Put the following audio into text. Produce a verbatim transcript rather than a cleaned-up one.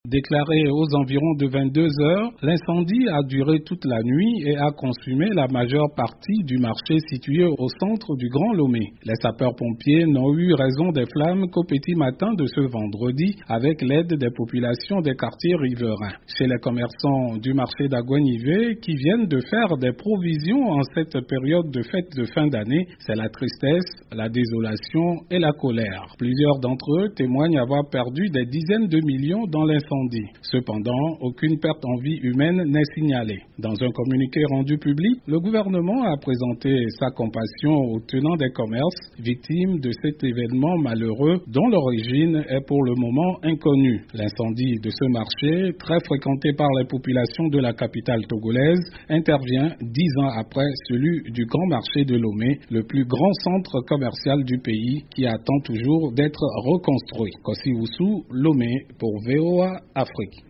Déclaré aux environs de vingt-deux heures, l'incendie a duré toute la nuit et a consumé la majeure partie du marché situé au centre du Grand Lomé. Les sapeurs-pompiers n'ont eu raison des flammes qu'au petit matin de ce vendredi avec l'aide des populations des quartiers riverains. Chez les commerçants du marché d'Aguanivé qui viennent de faire des provisions en cette période de fête de fin d'année, c'est la tristesse, la désolation et la colère. Plusieurs d'entre eux témoignent avoir perdu des dizaines de millions dans l'incendie. Cependant, aucune perte en vie humaine n'est signalée. Dans un communiqué rendu public, le gouvernement a présenté sa compassion aux tenants des commerces victimes de cet événement malheureux dont l'origine est pour le moment inconnue. L'incendie de ce marché, très fréquenté par les populations de la capitale togolaise, intervient dix ans après celui du Grand Marché de Lomé, le plus grand centre commercial du pays qui attend toujours d'être reconstruit. Kossi Oussou, Lomé pour V O A Afrique.